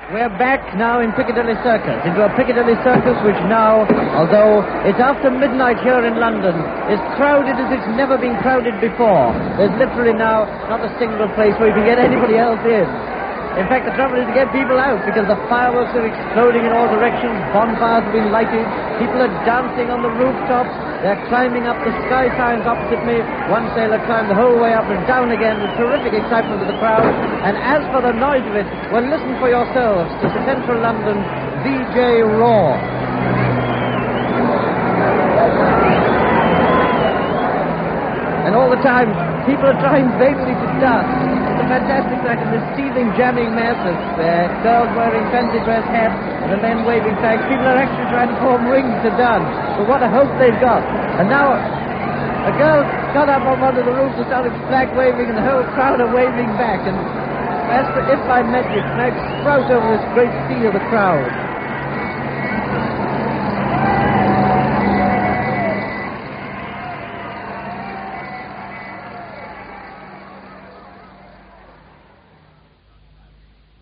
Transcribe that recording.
We're back now in Piccadilly Circus, into a Piccadilly Circus which now, although it's after midnight here in London, is crowded as it's never been crowded before. There's literally now not a single place where you can get anybody else in. In fact, the trouble is to get people out because the fireworks are exploding in all directions, bonfires have been lighted, people are dancing on the rooftops, they're climbing up the sky signs opposite me. One sailor climbed the whole way up and down again with terrific excitement of the crowd. And as for the noise of it, well, listen for yourselves to Central London VJ Roar. And all the time, people are trying vainly to dance. It's a fantastic sight in this seething, jamming masses. Girls wearing fancy dress hats and the men waving flags. People are actually trying to form rings to dance. But what a hope they've got. And now a girl got up on one of the roofs and started flag waving, and the whole crowd are waving back. And as if by magic, flags sprout over this great sea of the crowd.